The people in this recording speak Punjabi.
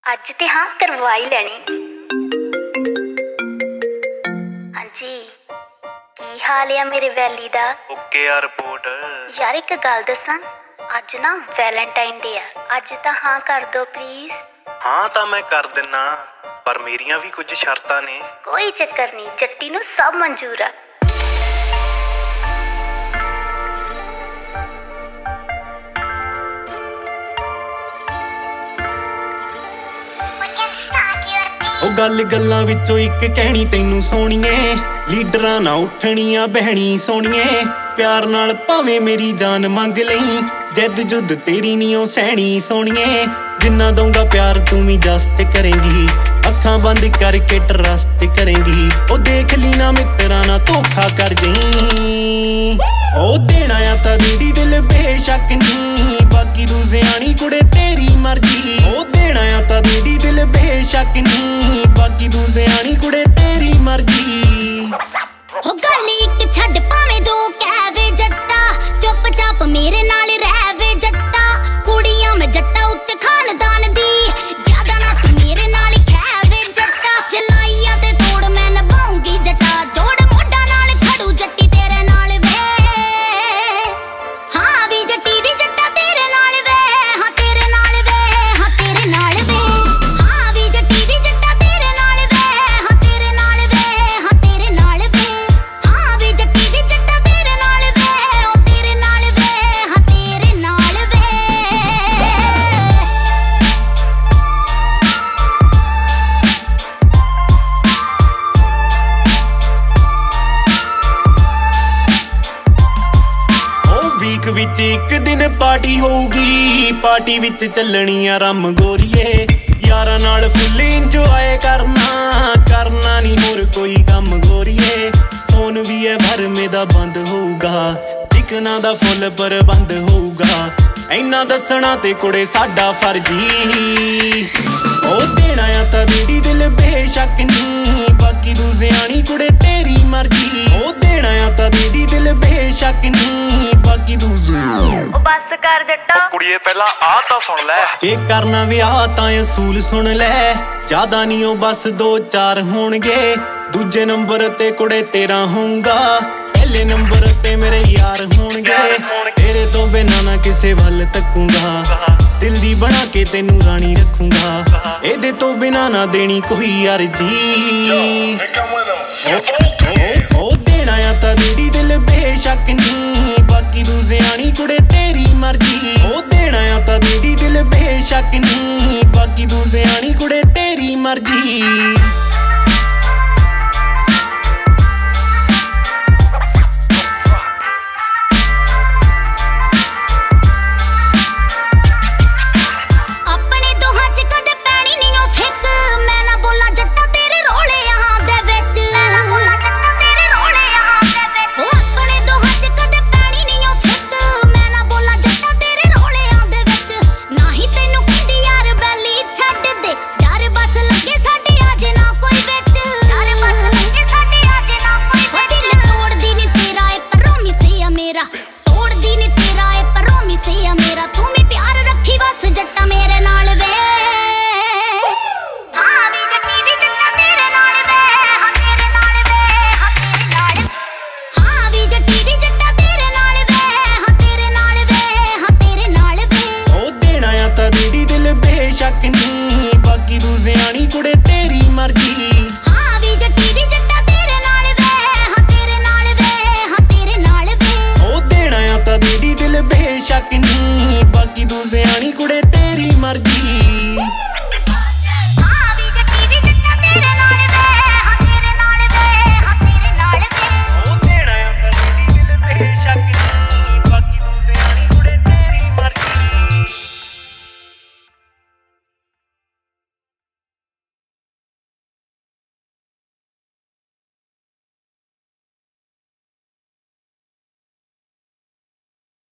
ਅੱਜ ਤੇ ਹਾਂ ਕਰਵਾ ਹੀ ਲੈਣੀ। ਹਾਂਜੀ ਕੀ ਹਾਲ ਆ ਮੇਰੇ ਵੈਲੀ ਦਾ? ਓਕੇ ਆ ਰਿਪੋਰਟ। ਯਾਰ ਇੱਕ ਗੱਲ ਦੱਸਾਂ, ਅੱਜ ਨਾ ਵੈਲੈਂਟਾਈਨ ਡੇ ਆ, ਅੱਜ ਤਾਂ ਹਾਂ ਕਰ ਦੋ ਪਲੀਜ਼। ਹਾਂ ਤਾਂ ਮੈਂ ਕਰ ਦਿੰਨਾ, ਪਰ ਮੇਰੀਆਂ ਵੀ ਕੁਝ ਸ਼ਰਤਾਂ ਨੇ। ਕੋਈ ਚੱਕਰ ਨਹੀਂ, ਜੱਟੀ ਨੂੰ ਸਭ ਮਨਜ਼ੂਰ ਆ। ਉਹ ਗੱਲ ਗੱਲਾਂ ਵਿੱਚੋਂ ਇੱਕ ਕਹਿਣੀ ਤੈਨੂੰ ਸੋਹਣੀਏ, ਲੀਡਰਾਂ ਨਾ ਉੱਠਣੀਆਂ ਬਹਿਣੀ ਸੋਹਣੀਏ। ਪਿਆਰ ਨਾਲ ਭਾਵੇਂ ਮੇਰੀ ਜਾਨ ਮੰਗ ਲਈ, ਜਿੱਦ ਜੁੱਦ ਤੇਰੀ ਨੀ ਉਹ ਸਹਿਣੀ ਸੋਹਣੀਏ। ਜਿੰਨਾ ਦਊਂਗਾ ਪਿਆਰ ਤੂੰ ਵੀ ਜਸਟ ਕਰੇਂਗੀ, ਅੱਖਾਂ ਬੰਦ ਕਰਕੇ ਟਰਸਟ ਕਰੇਂਗੀ। ਉਹ ਦੇਖ ਲਈ ਨਾ ਮਿੱਤਰਾਂ ਨਾ ਧੋਖਾ ਕਰ ਜਈ, ਉਹ ਦੇਣਾ ਆ ਤਾਂ ਦੀਦੀ ਦਿਲ ਬੇਸ਼ੱਕ ਨਹੀਂ, ਬਾਕੀ ਤੂੰ ਸਿਆਣੀ ਕੁੜੇ ਤੇਰੀ ਮਰਜ਼ੀ। ਉਹ ਦੇਣਾ ਆ ਤਾਂ ਦੀਦੀ ਦਿਲ ਬੇਸ਼ੱਕ ਨਹੀਂ, ਬਾਕੀ ਤੂੰ ਸਿਆਣੀ ਕੁੜੇ ਤੇਰੀ ਮਰਜ਼ੀ। ਹੋ ਗੱਲ ਇੱਕ ਛੱਡ ਭਾਵੇਂ ਦੋ ਕਹਿਵੇ ਜੱਟਾ, ਚੁੱਪ ਚਾਪ ਮੇਰੇ ਨਾਲ ਰਹਿ ਵੇ ਜੱਟਾ। ਕੁੜੀਆਂ ਮੈਂ ਜੱਟਾ ਉੱਚ ਖਾਨਦਾਨ ਦੀ, ਜ਼ਿਆਦਾ ਨਾ ਤੂੰ ਮੇਰੇ ਨਾਲ ਖਹਿ ਵੇ ਜੱਟਾ। ਚਲਾਈਆ ਤੇ ਤੋੜ ਮੈਂ ਨਿਭਾਉਂਗੀ ਜੱਟਾ, ਜੋੜ ਮੋਢਾ ਨਾਲ ਖੜੂ ਜੱਟੀ ਤੇਰੇ ਨਾਲ ਵੇ। ਹਾਂ ਵੀ ਜੱਟੀ ਦੀ ਜੱਟਾ ਤੇਰੇ ਨਾਲ ਵੇ, ਹਾਂ ਤੇਰੇ ਨਾਲ ਵੇ, ਹਾਂ ਤੇਰੇ ਨਾਲ ਵੇ। ਹਾਂ ਵੀ ਜੱਟੀ ਦੀ ਜੱਟਾ ਤੇਰੇ ਨਾਲ ਵੇ, ਹਾਂ ਤੇਰੇ ਨਾਲ ਵੇ, ਹਾਂ ਤੇਰੇ ਨਾਲ ਵੇ। ਹਾਂ ਵੀ ਜੱਟੀ ਦੀ ਜੱਟਾ ਤੇਰੇ ਨਾਲ ਵੇ, ਉਹ ਤੇਰੇ ਨਾਲ ਵੇ, ਹਾਂ ਤੇਰੇ ਨਾਲ ਵੇ। ਵੀਕ ਵਿੱਚ ਇੱਕ ਦਿਨ ਪਾਰਟੀ ਹੋਊਗੀ, ਪਾਰਟੀ ਵਿੱਚ ਚੱਲਣੀ ਆ ਰੰਮ ਗੋਰੀਏ। ਯਾਰਾਂ ਨਾਲ ਫੁੱਲ ਇੰਜੋਏ ਕਰਨਾ ਨੀ ਹੋਰ ਕੋਈ ਕੰਮ ਗੋਰੀਏ। ਫੋਨ ਵੀ ਐ ਭਰਮੇ ਦਾ ਬੰਦ ਹੋਊਗਾ, ਟਿਕਣਾ ਦਾ ਫੁੱਲ ਪ੍ਰਬੰਧ ਹੋਊਗਾ। ਇੰਨਾ ਦੱਸਣਾ ਤੇ ਕੁੜੇ ਸਾਡਾ ਫਰਜ਼ੀ, ਉਹ ਦੇਣਾ ਆ ਤਾਂ ਦੀਦੀ ਦਿਲ ਬੇਸ਼ੱਕ ਨਹੀਂ, ਬਾਕੀ ਤੂੰ ਸਿਆਣੀ ਕੁੜੇ ਤੇਰੀ ਮਰਜ਼ੀ। ਉਹ ਦੇਣਾ ਆ ਤਾਂ ਦੀਦੀ ਦਿਲ ਬੇਸ਼ੱਕ ਨਹੀਂ, ਬਾਕੀ ਤੂੰ ਉਹ ਬੱਸ ਕਰ ਜੱਟਾ। ਕੁੜੀਏ ਪਹਿਲਾਂ ਆਹ ਤਾਂ ਸੁਣ ਲੈ, ਜੇ ਕਰਨਾ ਵਿਆਹ ਤਾਂ ਅਸੂਲ ਸੁਣ ਲੈ। ਜ਼ਿਆਦਾ ਨਹੀਂ ਉਹ ਬਸ 2-4 ਹੋਣਗੇ, ਦੂਜੇ ਨੰਬਰ ਤੇ ਕੁੜੇ ਤੇਰਾ ਹੋਊਗਾ, ਪਹਿਲੇ ਨੰਬਰ ਤੇ ਮੇਰੇ ਯਾਰ ਹੋਣਗੇ। ਤੇਰੇ ਤੋਂ ਬਿਨਾਂ ਨਾ ਕਿਸੇ ਵੱਲ ਤੱਕੂਗਾ, ਦਿਲ ਦੀ ਬਣਾ ਕੇ ਤੈਨੂੰ ਰਾਣੀ ਰੱਖੂਗਾ। ਇਹਦੇ ਤੋਂ ਬਿਨਾਂ ਨਾ ਦੇਣੀ ਕੋਈ ਅਰਜੀ, ਉਹ ਦੇਣਾ ਆ ਤਾਂ ਦੀਦੀ ਦਿਲ ਬੇਸ਼ੱਕ ਨਹੀਂ, ਬਾਕੀ ਤੂੰ ਸਿਆਣੀ ਕੁੜੇ ਤੇਰੀ ਮਰਜ਼ੀ। ਉਹ ਦੇਣਾ ਆ ਤਾਂ ਦੀਦੀ ਦਿਲ ਬੇਸ਼ੱਕ ਨਹੀਂ, ਬਾਕੀ ਤੂੰ ਸਿਆਣੀ ਕੁੜੇ ਤੇਰੀ ਮਰਜ਼ੀ।